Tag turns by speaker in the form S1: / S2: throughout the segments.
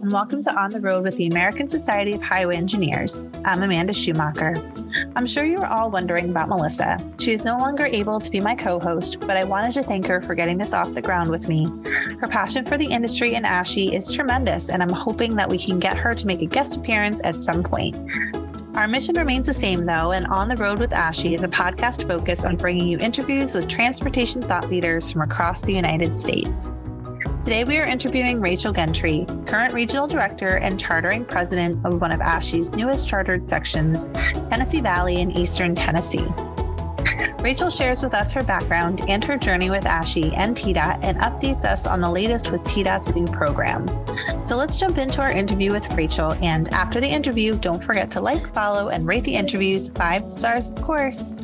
S1: and welcome to On the Road with the American Society of Highway Engineers. I'm Amanda Schumacher. I'm sure you are all wondering about Melissa. She is no longer able to be my co-host, but I wanted to thank her for getting this off the ground with me. Her passion for the industry and ASHI is tremendous, and I'm hoping that we can get her to make a guest appearance at some point. Our mission remains the same, though, and On the Road with ASHI is a podcast focused on bringing you interviews with transportation thought leaders from across the United States. Today, we are interviewing Rachel Gentry, current regional director and chartering president of one of ASHI's newest chartered sections, Tennessee Valley in Eastern Tennessee. Rachel shares with us her background and her journey with ASHI and TDOT and updates us on the latest with TDOT's new program. So let's jump into our interview with Rachel. And after the interview, don't forget to like, follow, and rate the interviews 5 stars, of course.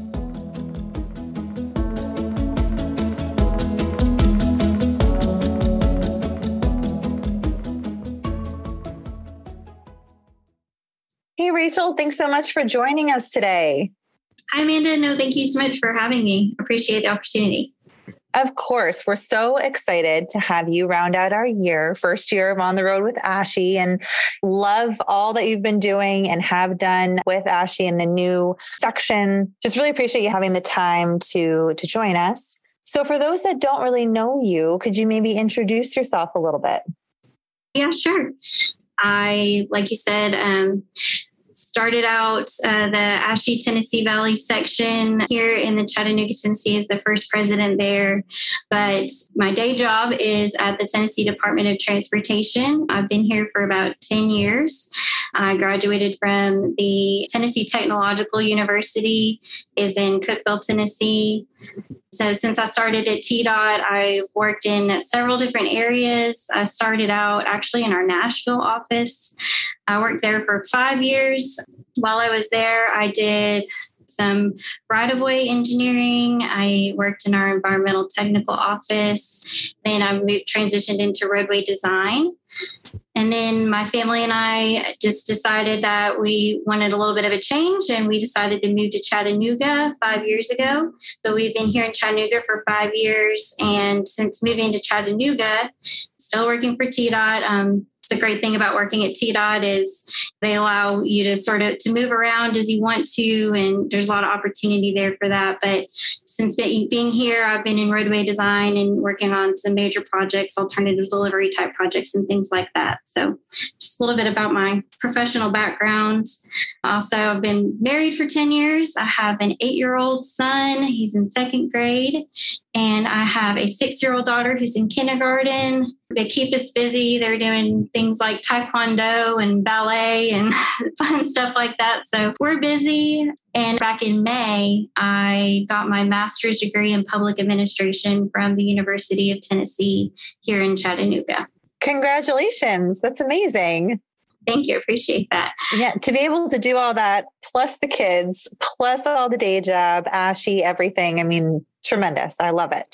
S1: Hey, Rachel, thanks so much for joining us today.
S2: Hi, Amanda. No, thank you so much for having me. Appreciate the opportunity.
S1: Of course. We're so excited to have you round out our first year of On the Road with ASHI, and love all that you've been doing and have done with ASHI in the new section. Just really appreciate you having the time to join us. So for those that don't really know you, could you maybe introduce yourself a little bit?
S2: Yeah, sure. Like you said, started out the ASHI Tennessee Valley section here in the Chattanooga, Tennessee as the first president there. But my day job is at the Tennessee Department of Transportation. I've been here for about 10 years. I graduated from the Tennessee Technological University, is in Cookeville, Tennessee. So since I started at TDOT, I worked in several different areas. I started out actually in our Nashville office. I worked there for 5 years. While I was there, I did some right-of-way engineering. I worked in our environmental technical office. Then I transitioned into roadway design. And then my family and I just decided that we wanted a little bit of a change, and we decided to move to Chattanooga 5 years ago. So we've been here in Chattanooga for 5 years. And since moving to Chattanooga, still working for TDOT. The great thing about working at TDOT is they allow you to sort of to move around as you want to, and there's a lot of opportunity there for that. But since being here, I've been in roadway design and working on some major projects, alternative delivery type projects and things like that. So just a little bit about my professional background. Also, I've been married for 10 years. I have an 8-year-old son. He's in 2nd grade. And I have a 6-year-old daughter who's in kindergarten. They keep us busy. They're doing things like taekwondo and ballet and fun stuff like that. So we're busy. And back in May, I got my master's degree in public administration from the University of Tennessee here in Chattanooga.
S1: Congratulations. That's amazing.
S2: Thank you. Appreciate that.
S1: Yeah. To be able to do all that, plus the kids, plus all the day job, ASHI, everything. I mean, tremendous. I love it.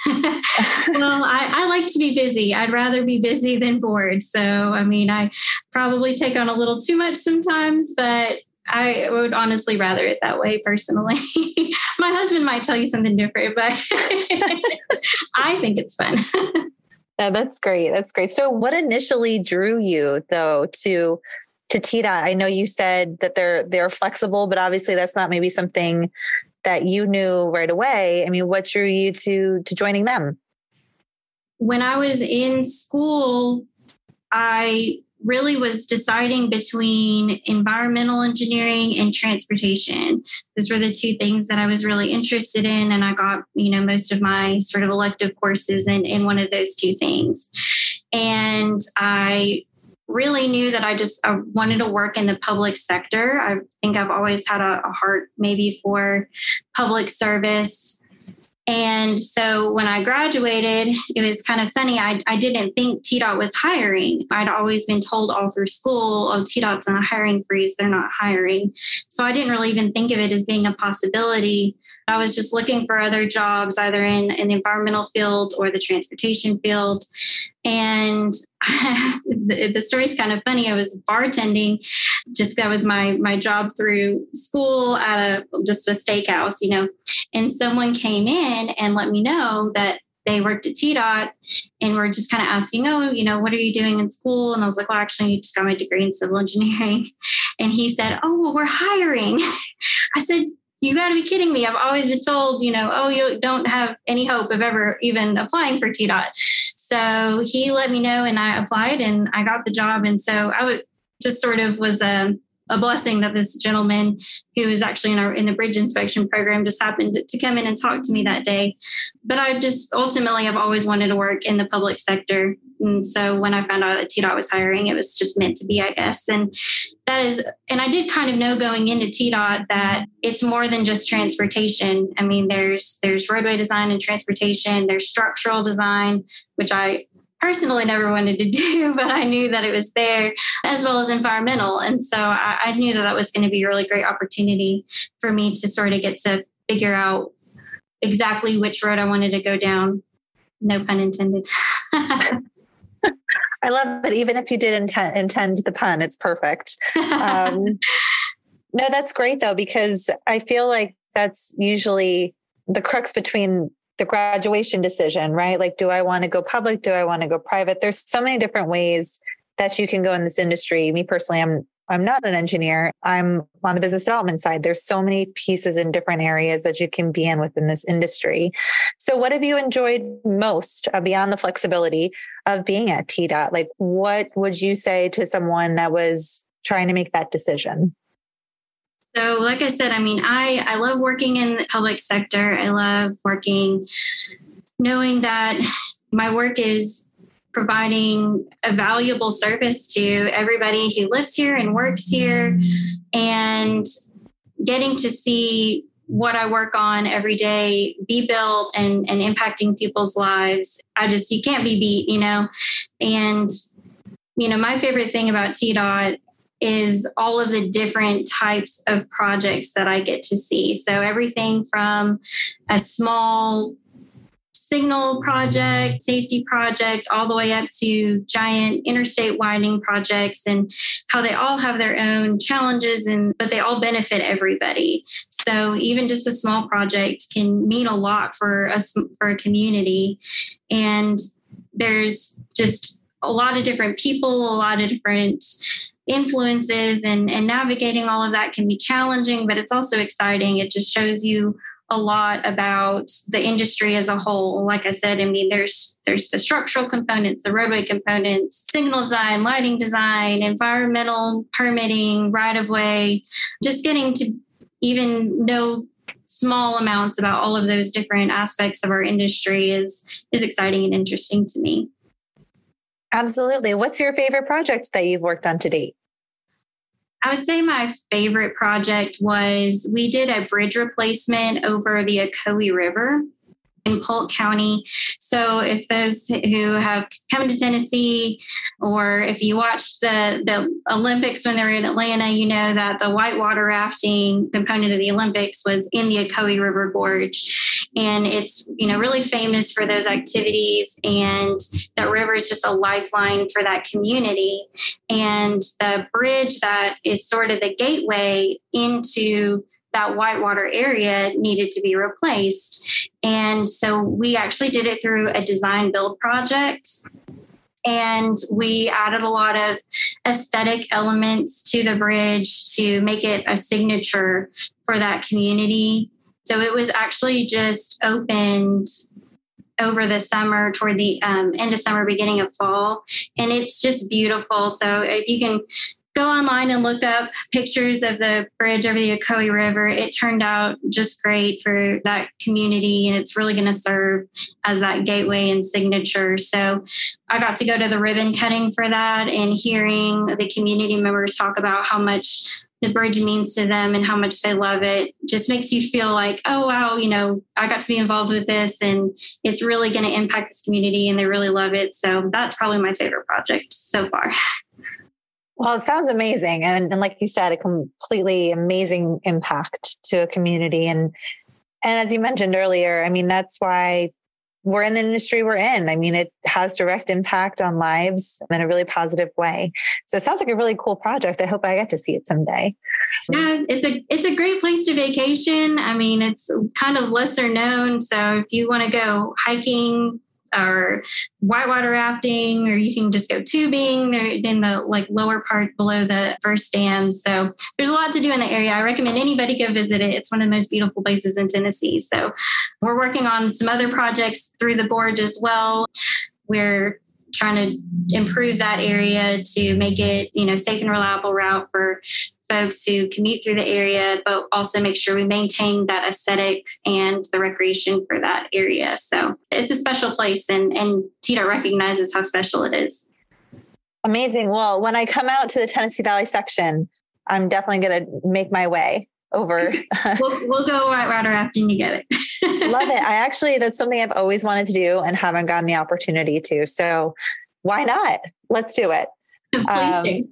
S2: Well, I like to be busy. I'd rather be busy than bored. So, I mean, I probably take on a little too much sometimes, but I would honestly rather it that way personally. My husband might tell you something different, but I think it's fun.
S1: Yeah, that's great. That's great. So what initially drew you, though, to TDOT? I know you said that they're flexible, but obviously that's not maybe something that you knew right away. I mean, what drew you to joining them?
S2: When I was in school, I really was deciding between environmental engineering and transportation. Those were the two things that I was really interested in. And I got, most of my sort of elective courses in one of those two things. And I really knew that I wanted to work in the public sector. I think I've always had a heart maybe for public service. And so when I graduated, it was kind of funny. I didn't think TDOT was hiring. I'd always been told all through school, oh, TDOT's on a hiring freeze. They're not hiring. So I didn't really even think of it as being a possibility. I was just looking for other jobs, either in the environmental field or the transportation field. And the story's kind of funny. I was bartending. That was my job through school at just a steakhouse, and someone came in and let me know that they worked at TDOT and were just kind of asking, oh, what are you doing in school? And I was like, well, actually, I just got my degree in civil engineering. And he said, oh, well, we're hiring. I said, you got to be kidding me. I've always been told, oh, you don't have any hope of ever even applying for TDOT. So he let me know and I applied and I got the job. And so just sort of was a blessing that this gentleman who was actually in the bridge inspection program just happened to come in and talk to me that day. But I've always wanted to work in the public sector. And so when I found out that TDOT was hiring, it was just meant to be, I guess. And I did kind of know going into TDOT that it's more than just transportation. I mean, there's roadway design and transportation, there's structural design, which I personally never wanted to do, but I knew that it was there, as well as environmental. And so I knew that was going to be a really great opportunity for me to sort of get to figure out exactly which road I wanted to go down. No pun intended.
S1: I love it. Even if you did intend the pun, it's perfect. No, that's great though, because I feel like that's usually the crux between the graduation decision, right? Like, do I want to go public? Do I want to go private? There's so many different ways that you can go in this industry. Me personally, I'm not an engineer. I'm on the business development side. There's so many pieces in different areas that you can be in within this industry. So what have you enjoyed most beyond the flexibility of being at TDOT? Like, what would you say to someone that was trying to make that decision?
S2: So like I said, I mean, I love working in the public sector. I love knowing that my work is providing a valuable service to everybody who lives here and works here, and getting to see what I work on every day be built and impacting people's lives. You can't be beat, And, my favorite thing about TDOT is all of the different types of projects that I get to see. So everything from a small signal project, safety project, all the way up to giant interstate widening projects, and how they all have their own challenges, but they all benefit everybody. So even just a small project can mean a lot for a community. And there's just a lot of different people, a lot of different influences, and navigating all of that can be challenging, but it's also exciting. It just shows you a lot about the industry as a whole. Like I said, I mean, there's the structural components, the roadway components, signal design, lighting design, environmental permitting, right-of-way, just getting to even know small amounts about all of those different aspects of our industry is exciting and interesting to me.
S1: Absolutely. What's your favorite project that you've worked on to date?
S2: I would say my favorite project was we did a bridge replacement over the Ocoee River in Polk County. So if those who have come to Tennessee, or if you watched the Olympics when they were in Atlanta, you know that the whitewater rafting component of the Olympics was in the Ocoee River Gorge. And it's, really famous for those activities. And that river is just a lifeline for that community. And the bridge that is sort of the gateway into that whitewater area needed to be replaced. And so we actually did it through a design build project. And we added a lot of aesthetic elements to the bridge to make it a signature for that community. So it was actually just opened over the summer, toward the end of summer, beginning of fall. And it's just beautiful. So if you can go online and look up pictures of the bridge over the Ocoee River, it turned out just great for that community. And it's really going to serve as that gateway and signature. So I got to go to the ribbon cutting for that, and hearing the community members talk about how much the bridge means to them and how much they love it just makes you feel like, oh, wow, I got to be involved with this, and it's really going to impact this community and they really love it. So that's probably my favorite project so far.
S1: Well, it sounds amazing. And like you said, a completely amazing impact to a community. And as you mentioned earlier, I mean, that's why we're in the industry we're in. I mean, it has direct impact on lives in a really positive way. So it sounds like a really cool project. I hope I get to see it someday.
S2: Yeah, it's a great place to vacation. I mean, it's kind of lesser known. So if you want to go hiking or whitewater rafting, or you can just go tubing. They're in the lower part below the first dam. So there's a lot to do in the area. I recommend anybody go visit it. It's one of the most beautiful places in Tennessee. So we're working on some other projects through the gorge as well. We're trying to improve that area to make it, safe and reliable route for folks who commute through the area, but also make sure we maintain that aesthetic and the recreation for that area. So it's a special place, and TDOT recognizes how special it is.
S1: Amazing. Well, when I come out to the Tennessee Valley section, I'm definitely going to make my way over.
S2: We'll go whitewater rafting together.
S1: Love it. That's something I've always wanted to do and haven't gotten the opportunity to. So why not? Let's do it.
S2: Please do.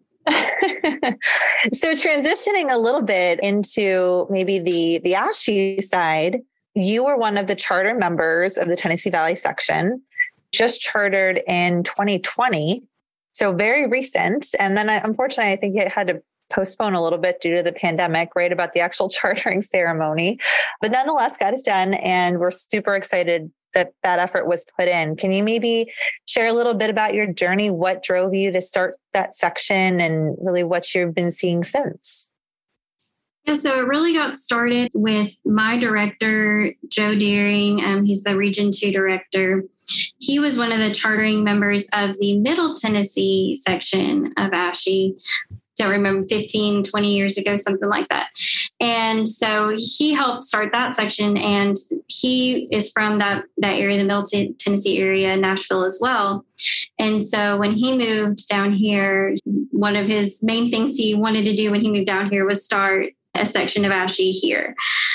S1: So transitioning a little bit into maybe the ASHE side, you were one of the charter members of the Tennessee Valley section, just chartered in 2020. So very recent. And then unfortunately, I think it had to postpone a little bit due to the pandemic, right, about the actual chartering ceremony. But nonetheless, got it done. And we're super excited that effort was put in. Can you maybe share a little bit about your journey? What drove you to start that section and really what you've been seeing since?
S2: Yeah, so it really got started with my director, Joe Deering. He's the Region 2 director. He was one of the chartering members of the Middle Tennessee section of ASHE. Don't remember, 15, 20 years ago, something like that. And so he helped start that section, and he is from that area, the Middle Tennessee area, Nashville as well. And so when he moved down here, one of his main things he wanted to do when he moved down here was start a section of ASHE here.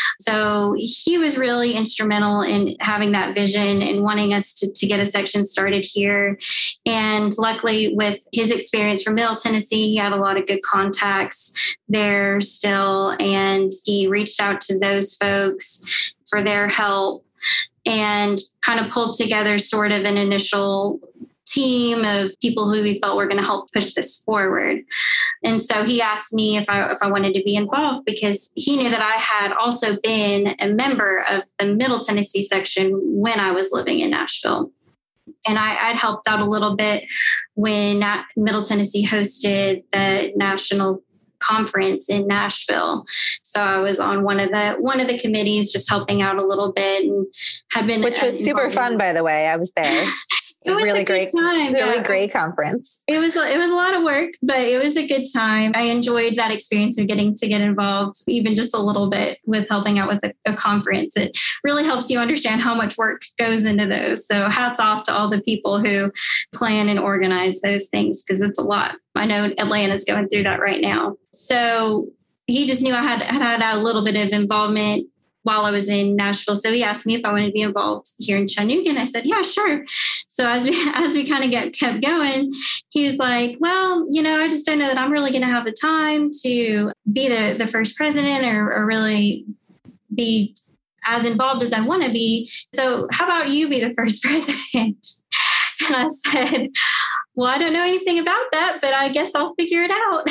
S2: So he was really instrumental in having that vision and wanting us to get a section started here. And luckily, with his experience from Middle Tennessee, he had a lot of good contacts there still. And he reached out to those folks for their help and kind of pulled together sort of an initial team of people who we felt were going to help push this forward. And so he asked me if I wanted to be involved, because he knew that I had also been a member of the Middle Tennessee section when I was living in Nashville. And I'd helped out a little bit when Middle Tennessee hosted the national conference in Nashville. So I was on one of the committees, just helping out a little bit, and had been,
S1: which was super fun, by the way. I was there.
S2: It was
S1: really
S2: a great time.
S1: Really great conference.
S2: It was a lot of work, but it was a good time. I enjoyed that experience of getting to get involved, even just a little bit, with helping out with a conference. It really helps you understand how much work goes into those. So hats off to all the people who plan and organize those things, because it's a lot. I know Atlanta's going through that right now. So he just knew I had a little bit of involvement while I was in Nashville. So he asked me if I wanted to be involved here in Chattanooga. And I said, yeah, sure. So as we kind of kept going, he was like, well, I just don't know that I'm really going to have the time to be the first president or really be as involved as I want to be. So how about you be the first president? And I said, well, I don't know anything about that, but I guess I'll figure it out.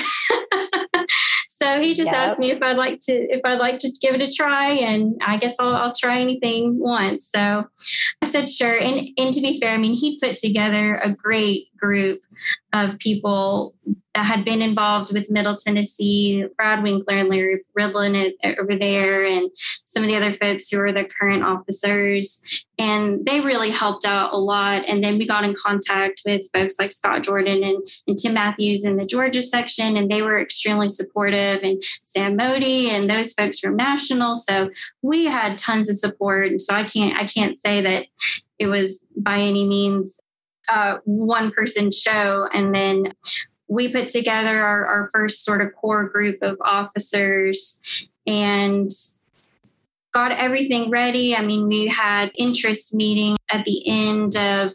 S2: So he just asked me if I'd like to give it a try, and I guess I'll try anything once. So I said sure. And to be fair, I mean, he put together a great group of people that had been involved with Middle Tennessee, Brad Winkler and Larry Rivlin over there, and some of the other folks who are the current officers. And they really helped out a lot. And then we got in contact with folks like Scott Jordan and Tim Matthews in the Georgia section, and they were extremely supportive, and Sam Modi and those folks from National. So we had tons of support. And so I can't say that it was by any means one person show. And then we put together our first sort of core group of officers and got everything ready. I mean, we had interest meeting at the end of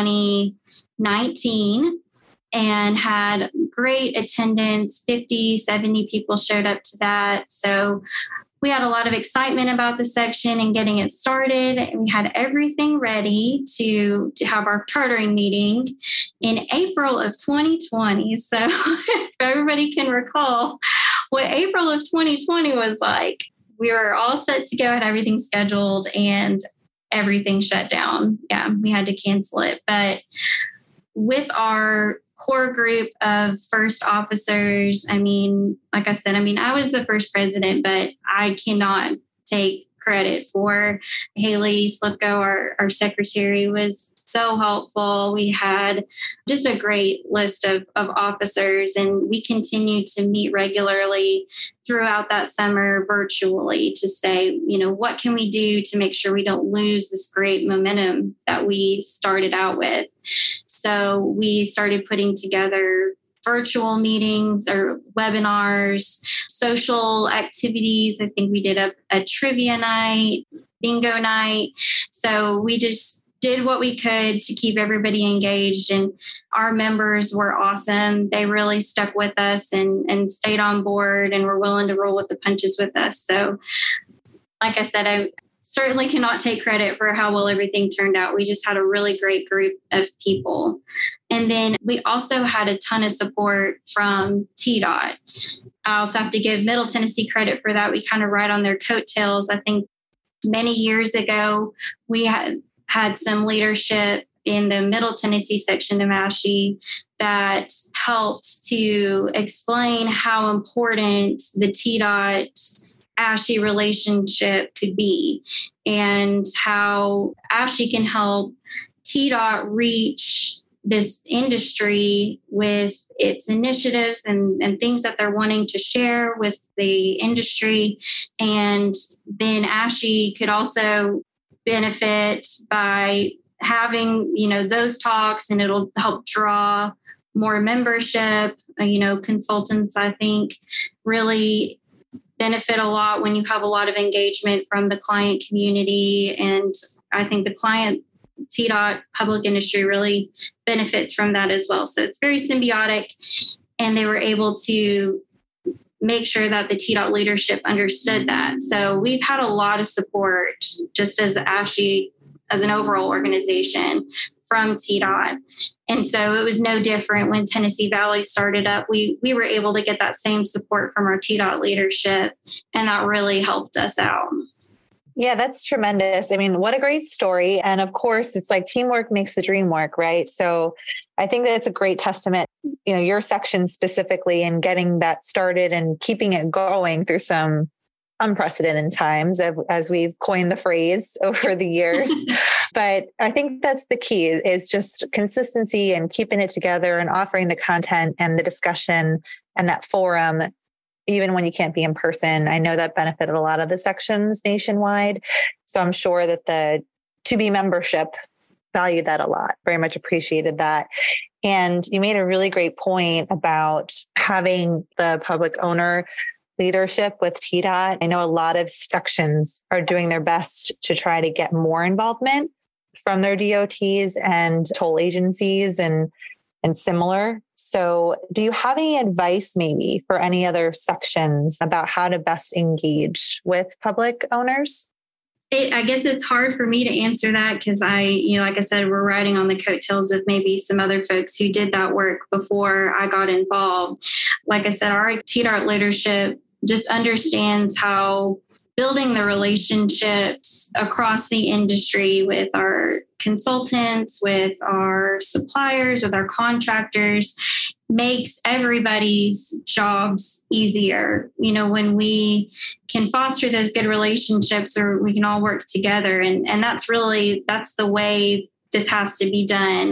S2: 2019 and had great attendance. 50, 70 people showed up to that. So we had a lot of excitement about the section and getting it started. And we had everything ready to have our chartering meeting in April of 2020. So if everybody can recall what April of 2020 was like, we were all set to go, had everything scheduled, and everything shut down. Yeah, we had to cancel it. But with our core group of first officers, like I said, I was the first president, but I cannot take credit for Haley Slipko, our secretary, was so helpful. We had just a great list of officers, and we continued to meet regularly throughout that summer virtually to say, what can we do to make sure we don't lose this great momentum that we started out with? So we started putting together virtual meetings or webinars, social activities. I think we did a trivia night, bingo night. So we just did what we could to keep everybody engaged, and our members were awesome. They really stuck with us and stayed on board and were willing to roll with the punches with us. So like I said, I certainly cannot take credit for how well everything turned out. We just had a really great group of people. And then we also had a ton of support from TDOT. I also have to give Middle Tennessee credit for that. We kind of ride on their coattails. I think many years ago, we had some leadership in the Middle Tennessee section of ASHI that helped to explain how important the TDOT ASHI relationship could be and how ASHI can help TDOT reach this industry with its initiatives and things that they're wanting to share with the industry. And then ASHI could also benefit by having, those talks, and it'll help draw more membership. Consultants, I think, really benefit a lot when you have a lot of engagement from the client community. And I think the client TDOT public industry really benefits from that as well. So it's very symbiotic, and they were able to make sure that the TDOT leadership understood that. So we've had a lot of support just as ASHI, as an overall organization, from TDOT. And so it was no different when Tennessee Valley started up. We were able to get that same support from our TDOT leadership, and that really helped us out.
S1: Yeah, that's tremendous. What a great story. And of course, it's like teamwork makes the dream work, right? So I think that it's a great testament, your section specifically, and getting that started and keeping it going through some unprecedented times, as we've coined the phrase over the years. But I think that's the key, is just consistency and keeping it together and offering the content and the discussion and that forum, even when you can't be in person. I know that benefited a lot of the sections nationwide. So I'm sure that the to-be membership valued that a lot, very much appreciated that. And you made a really great point about having the public owner leadership with TDOT. I know a lot of sections are doing their best to try to get more involvement from their DOTs and toll agencies and similar. So do you have any advice maybe for any other sections about how to best engage with public owners?
S2: I guess it's hard for me to answer that because like I said, we're riding on the coattails of maybe some other folks who did that work before I got involved. Like I said, our TDOT leadership just understands how building the relationships across the industry with our consultants, with our suppliers, with our contractors, makes everybody's jobs easier. When we can foster those good relationships, or we can all work together. And that's the way this has to be done.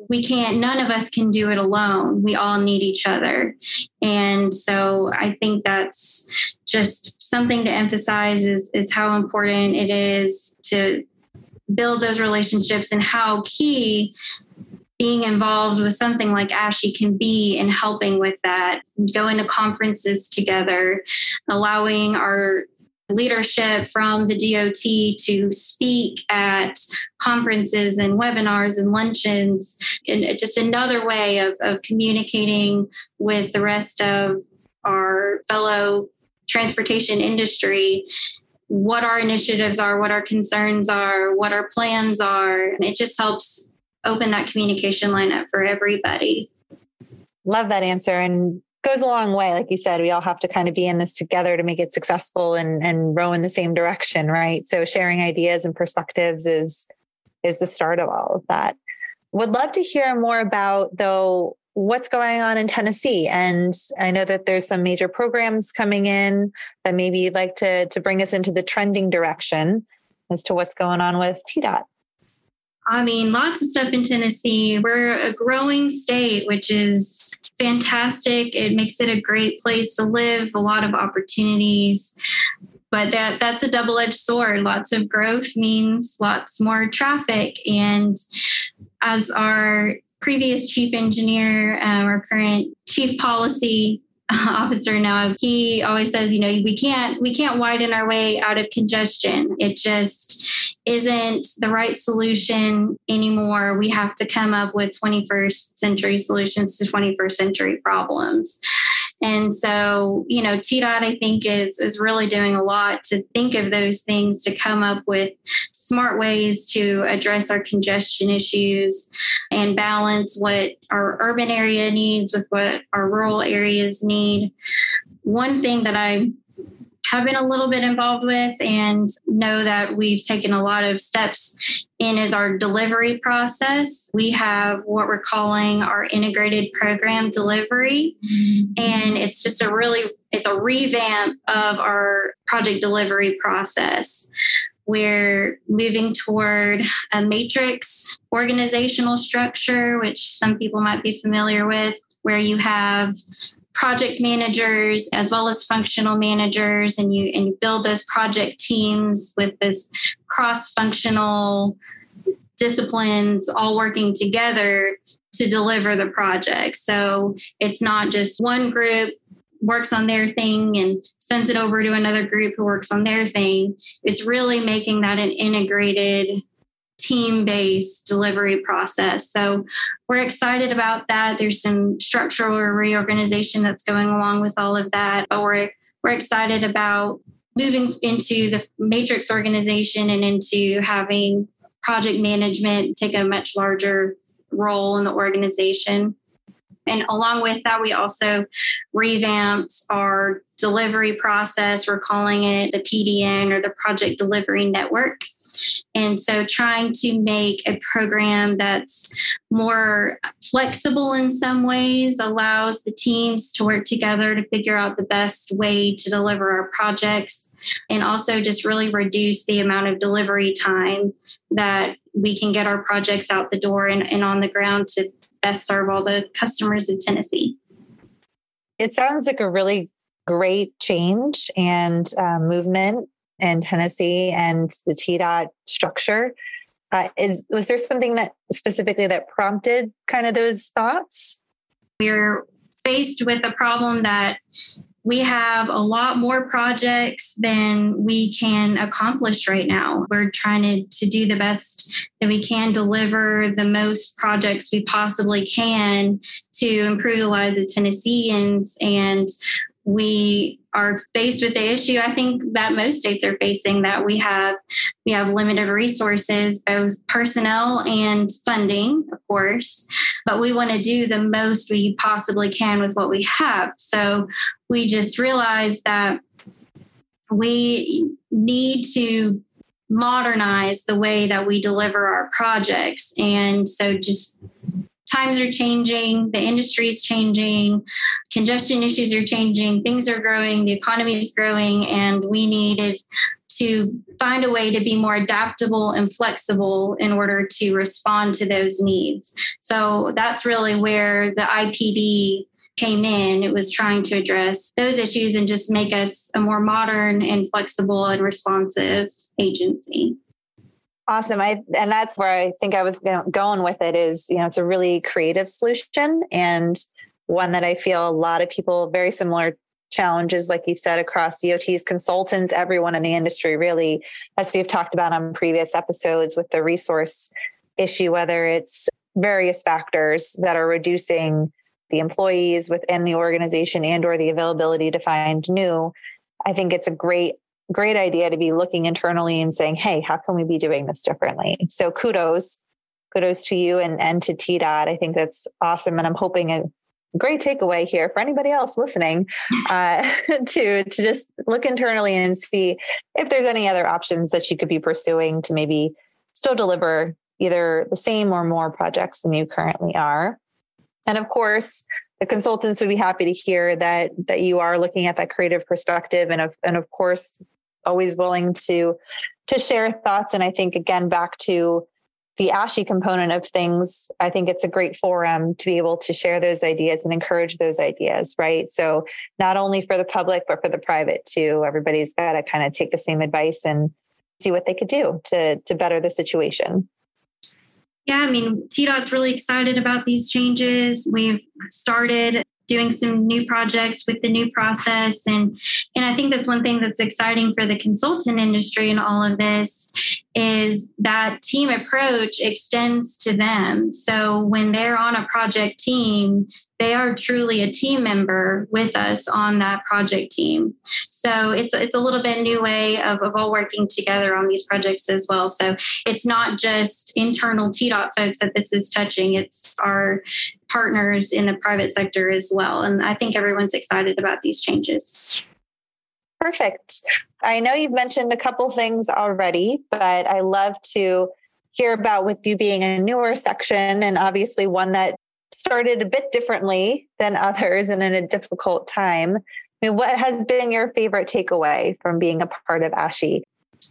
S2: None of us can do it alone. We all need each other. And so I think that's just something to emphasize is how important it is to build those relationships, and how key being involved with something like ASHI can be in helping with that. Going to conferences together, allowing our leadership from the DOT to speak at conferences and webinars and luncheons, and just another way of communicating with the rest of our fellow transportation industry, what our initiatives are, what our concerns are, what our plans are. It just helps open that communication line up for everybody.
S1: Love that answer. And goes a long way. Like you said, we all have to kind of be in this together to make it successful and row in the same direction, right? So sharing ideas and perspectives is the start of all of that. Would love to hear more about, though, what's going on in Tennessee. And I know that there's some major programs coming in that maybe you'd like to bring us into the trending direction as to what's going on with TDOT.
S2: I mean, lots of stuff in Tennessee. We're a growing state, which is fantastic. It makes it a great place to live, a lot of opportunities. But that's a double-edged sword. Lots of growth means lots more traffic. And as our previous chief engineer, our current chief policy officer now, he always says, we can't widen our way out of congestion. It just isn't the right solution anymore. We have to come up with 21st century solutions to 21st century problems. And so, TDOT, I think, is really doing a lot to think of those things, to come up with smart ways to address our congestion issues and balance what our urban area needs with what our rural areas need. One thing that I have been a little bit involved with and know that we've taken a lot of steps in is our delivery process. We have what we're calling our integrated program delivery. And it's just it's a revamp of our project delivery process. We're moving toward a matrix organizational structure, which some people might be familiar with, where you have project managers as well as functional managers, and you build those project teams with this cross-functional disciplines all working together to deliver the project. So it's not just one group works on their thing and sends it over to another group who works on their thing. It's really making that an integrated team-based delivery process. So we're excited about that. There's some structural reorganization that's going along with all of that, but we're excited about moving into the matrix organization and into having project management take a much larger role in the organization. And along with that, we also revamped our delivery process. We're calling it the PDN, or the Project Delivery Network. And so trying to make a program that's more flexible in some ways, allows the teams to work together to figure out the best way to deliver our projects, and also just really reduce the amount of delivery time that we can get our projects out the door and on the ground to best serve all the customers in Tennessee.
S1: It sounds like a really great change and movement in Tennessee and the TDOT structure. Was there something that specifically that prompted kind of those thoughts?
S2: We're faced with a problem that we have a lot more projects than we can accomplish right now. We're trying to do the best that we can, deliver the most projects we possibly can to improve the lives of Tennesseans. And we are faced with the issue, I think, that most states are facing, that we have limited resources, both personnel and funding, of course, but we want to do the most we possibly can with what we have. So we just realized that we need to modernize the way that we deliver our projects. And so just times are changing, the industry is changing, congestion issues are changing, things are growing, the economy is growing, and we needed to find a way to be more adaptable and flexible in order to respond to those needs. So that's really where the IPD came in. It was trying to address those issues and just make us a more modern and flexible and responsive agency.
S1: Awesome. And that's where I think I was going with it is, it's a really creative solution, and one that I feel a lot of people, very similar challenges, like you said, across DOTs, consultants, everyone in the industry, really, as we've talked about on previous episodes with the resource issue, whether it's various factors that are reducing the employees within the organization and or the availability to find new. I think it's a great idea to be looking internally and saying, hey, how can we be doing this differently? So kudos to you and to TDOT. I think that's awesome. And I'm hoping great takeaway here for anybody else listening, to just look internally and see if there's any other options that you could be pursuing to maybe still deliver either the same or more projects than you currently are. And of course, the consultants would be happy to hear that you are looking at that creative perspective, and of course, always willing to share thoughts. And I think, again, back to the ASHE component of things, I think it's a great forum to be able to share those ideas and encourage those ideas, right? So not only for the public, but for the private too. Everybody's got to kind of take the same advice and see what they could do to better the situation.
S2: Yeah, I mean, TDOT's really excited about these changes. We've started doing some new projects with the new process. And I think that's one thing that's exciting for the consultant industry in all of this is that team approach extends to them. So when they're on a project team, they are truly a team member with us on that project team. So it's a little bit new way of all working together on these projects as well. So it's not just internal TDOT folks that this is touching, it's our partners in the private sector as well. And I think everyone's excited about these changes.
S1: Perfect. I know you've mentioned a couple things already, but I love to hear about with you being a newer section and obviously one that started a bit differently than others and in a difficult time. I mean, what has been your favorite takeaway from being a part of ASHE?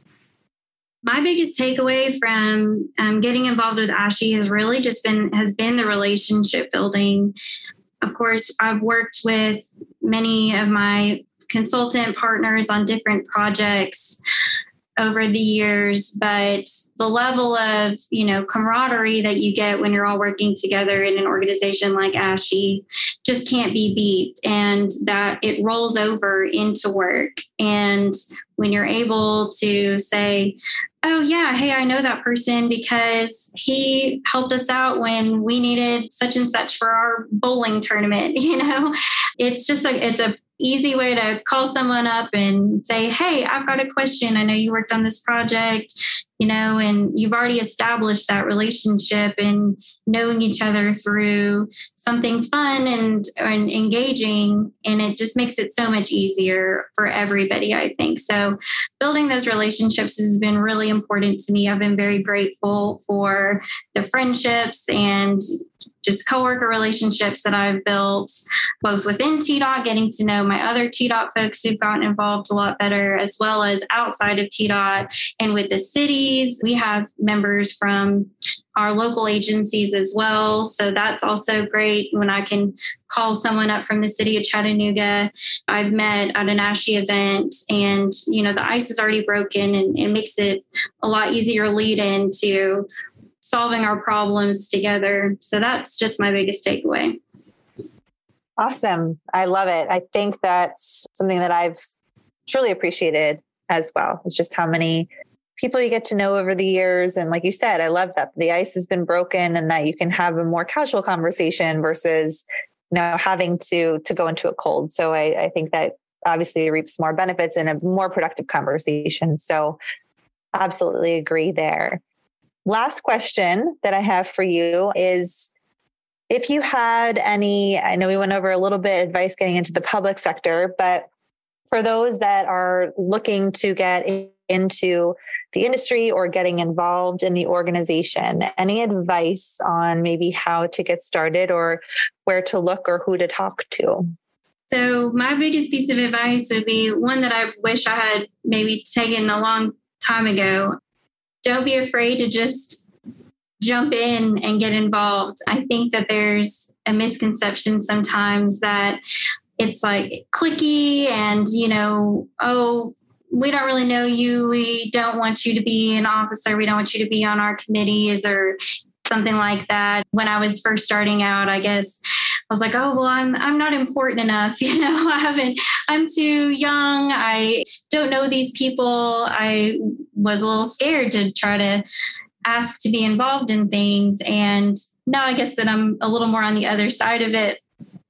S2: My biggest takeaway from getting involved with ASHE has really just been the relationship building. Of course, I've worked with many of my consultant partners on different projects over the years, but the level of, camaraderie that you get when you're all working together in an organization like ASHE just can't be beat, and that it rolls over into work. And when you're able to say, oh yeah, hey, I know that person because he helped us out when we needed such and such for our bowling tournament, it's just it's a easy way to call someone up and say, hey, I've got a question. I know you worked on this project, and you've already established that relationship and knowing each other through something fun and engaging. And it just makes it so much easier for everybody, I think. So building those relationships has been really important to me. I've been very grateful for the friendships and just coworker relationships that I've built, both within TDOT, getting to know my other TDOT folks who've gotten involved a lot better, as well as outside of TDOT and with the cities. We have members from our local agencies as well. So that's also great when I can call someone up from the city of Chattanooga. I've met at an ASHE event and, the ice is already broken and it makes it a lot easier lead into solving our problems together. So that's just my biggest takeaway.
S1: Awesome. I love it. I think that's something that I've truly appreciated as well. It's just how many people you get to know over the years. And like you said, I love that the ice has been broken and that you can have a more casual conversation versus, having to go into a cold. So I think that obviously reaps more benefits and a more productive conversation. So absolutely agree there. Last question that I have for you is if you had any, I know we went over a little bit advice getting into the public sector, but for those that are looking to get into the industry or getting involved in the organization, any advice on maybe how to get started or where to look or who to talk to?
S2: So my biggest piece of advice would be one that I wish I had maybe taken a long time ago. Don't be afraid to just jump in and get involved. I think that there's a misconception sometimes that it's like cliquey and, oh, we don't really know you. We don't want you to be an officer. We don't want you to be on our committees or something like that. When I was first starting out, I guess I was like, oh, well, I'm not important enough. I'm too young. I don't know these people. I was a little scared to try to ask to be involved in things. And now I guess that I'm a little more on the other side of it.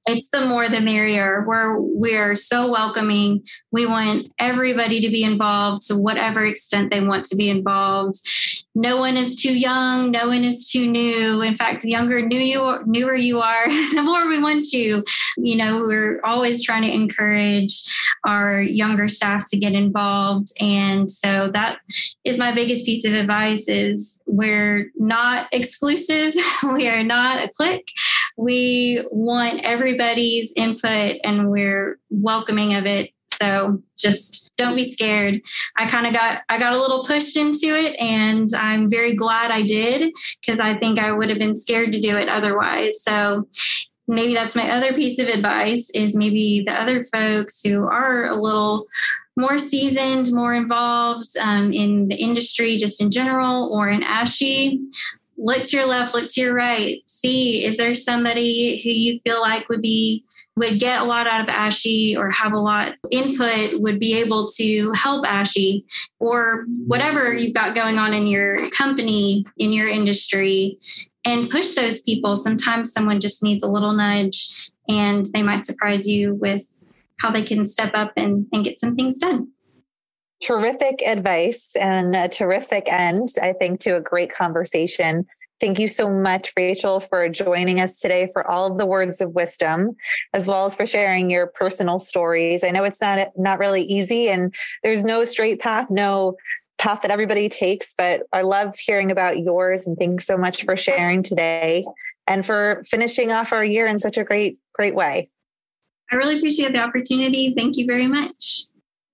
S2: It's the more the merrier. We're so welcoming. We want everybody to be involved to whatever extent they want to be involved. No one is too young. No one is too new. In fact, the newer you are, the more we want you. We're always trying to encourage our younger staff to get involved. And so that is my biggest piece of advice is we're not exclusive. We are not a clique. We want everybody's input and we're welcoming of it. So just don't be scared. I got a little pushed into it and I'm very glad I did because I think I would have been scared to do it otherwise. So maybe that's my other piece of advice is maybe the other folks who are a little more seasoned, more involved in the industry just in general or in ASHI. Look to your left, look to your right. See, is there somebody who you feel like would get a lot out of ASHI or have a lot input, would be able to help ASHI or whatever you've got going on in your company, in your industry, and push those people. Sometimes someone just needs a little nudge and they might surprise you with how they can step up and get some things done.
S1: Terrific advice and a terrific end, I think, to a great conversation. Thank you so much, Rachel, for joining us today, for all of the words of wisdom, as well as for sharing your personal stories. I know it's not really easy and there's no straight path, no path that everybody takes, but I love hearing about yours and thanks so much for sharing today and for finishing off our year in such a great way.
S2: I really appreciate the opportunity. Thank you very much.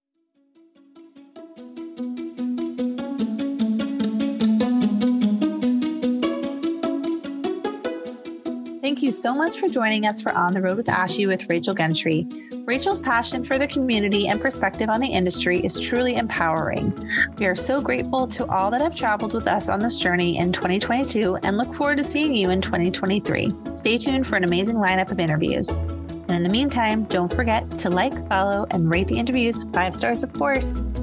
S1: Thank you so much for joining us for On the Road with ASHI with Rachel Gentry. Rachel's passion for the community and perspective on the industry is truly empowering. We are so grateful to all that have traveled with us on this journey in 2022 and look forward to seeing you in 2023. Stay tuned for an amazing lineup of interviews. And in the meantime, don't forget to like, follow, and rate the interviews 5 stars, of course.